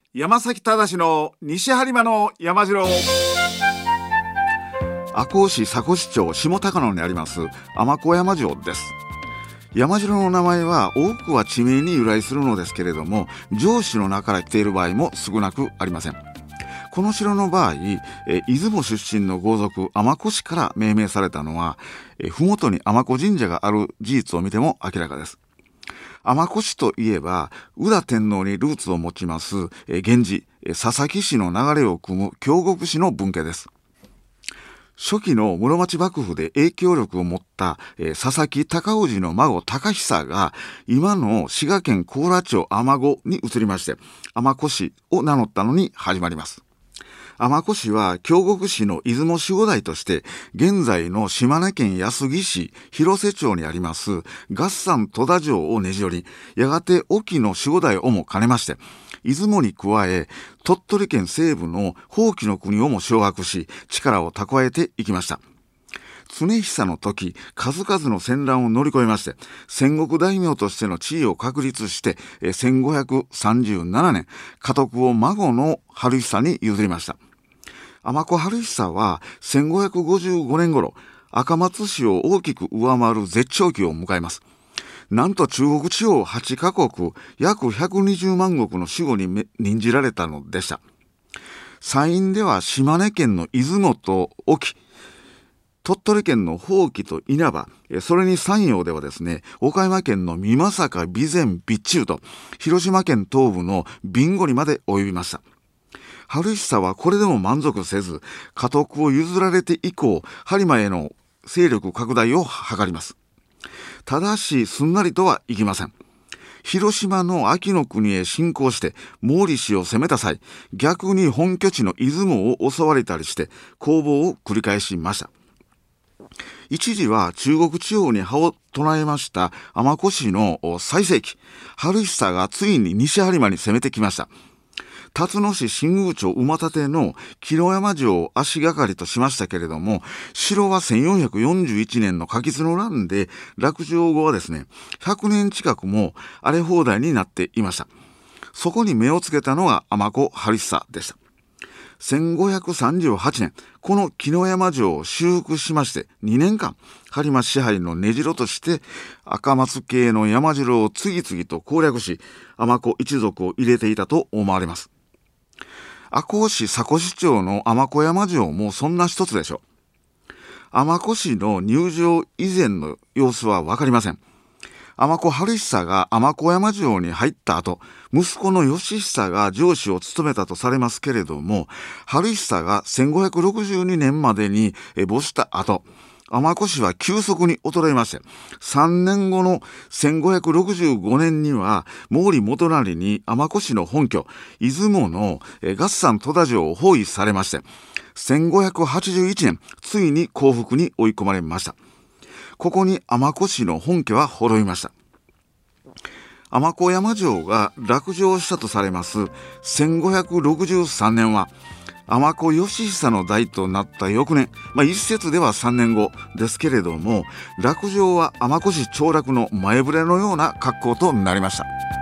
山崎忠の西播磨の山城。赤穂市佐古市町下高野にあります尼子山城です。山城の名前は多くは地名に由来するのですけれども、城主の名から来ている場合も少なくありません。この城の場合、出雲出身の豪族尼子氏から命名されたのは、麓に尼子神社がある事実を見ても明らかです。尼子氏といえば宇田天皇にルーツを持ちます源氏佐々木氏の流れを組む京極氏の分家です。初期の室町幕府で影響力を持った佐々木高氏の孫高久が今の滋賀県甲良町尼子に移りまして、尼子氏を名乗ったのに始まります。尼子氏は京極氏の出雲守護代として現在の島根県安来市広瀬町にあります月山戸田城をねじ寄り、やがて隠岐の守護代をも兼ねまして、出雲に加え鳥取県西部の宝亀の国をも掌握し、力を蓄えていきました。常久の時、数々の戦乱を乗り越えまして戦国大名としての地位を確立して、1537年家督を孫の春久に譲りました。尼子春久は1555年頃、赤松氏を大きく上回る絶頂期を迎えます。なんと中国地方8カ国約120万石の守護に任じられたのでした。山陰では島根県の出雲と隠岐、鳥取県の宝亀と稲葉、それに山陽ではですね、岡山県の美作、備前、備中と広島県東部の備後にまで及びました。春久はこれでも満足せず、家督を譲られて以降、播磨への勢力拡大を図ります。ただしすんなりとはいきません。広島の安芸の国へ侵攻して毛利氏を攻めた際、逆に本拠地の出雲を襲われたりして攻防を繰り返しました。一時は中国地方に派を唱えました尼子氏の最盛期、春久がついに西播磨に攻めてきました。辰野市新宮町馬立の木野山城を足がかりとしましたけれども、城は1441年の過吉の乱で落城後はですね、100年近くも荒れ放題になっていました。そこに目をつけたのが尼子春久でした。1538年、この木野山城を修復しまして2年間、播磨支配の根城として赤松系の山城を次々と攻略し、尼子一族を入れていたと思われます。赤穂市佐古市町の尼子山城もそんな一つでしょう。尼子市の入城以前の様子はわかりません。尼子春久が尼子山城に入った後、息子の義久が城主を務めたとされますけれども、春久が1562年までに没した後、尼子氏は急速に衰えまして、3年後の1565年には毛利元就に尼子氏の本拠出雲の月山戸田城を包囲されまして、1581年ついに降伏に追い込まれました。ここに尼子氏の本家は滅びました。尼子山城が落城したとされます1563年は尼子義久の代となった翌年、一説では3年後ですけれども、落城は尼子氏凋落の前触れのような格好となりました。